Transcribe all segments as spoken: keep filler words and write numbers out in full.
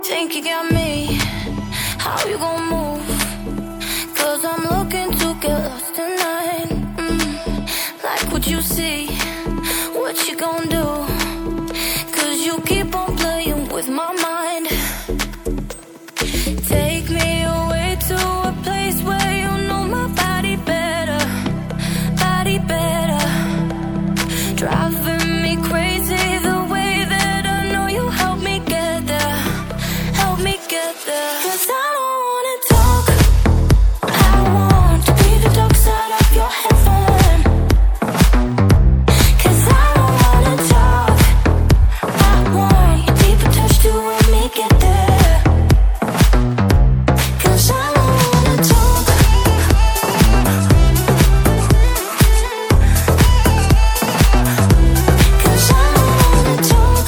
Think you got me, how you gon' move? Cause I'm looking to get lost tonight. mm, Like what you see, what you gon' do? Cause you keep on playing with my mind. Take me away to a place where you know my body better, body better. Driving me crazy the way that I know you help me get there, help me get there. Cause I don't wanna talk, I want to be the dark side of your heaven. Cause I don't wanna talk, I want your deeper touch to help me get there. Cause I don't wanna talk. Cause I don't wanna talk.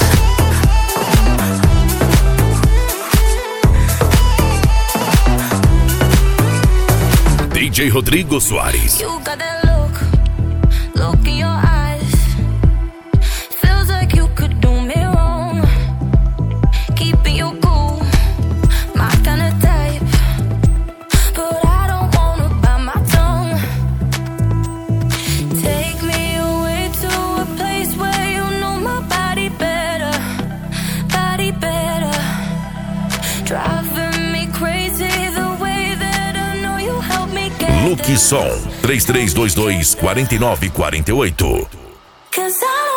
D J Rodrigo Soares. You got that look, look in your eyes. Feels like you could do me wrong. Keeping you cool, my kind of type. But I don't wanna bite my tongue. Take me away to a place where you know my body better, body better. Driving me crazy the way that I know you help me get there. Luke Som, três três dois dois, quatro nove quatro oito. Cause I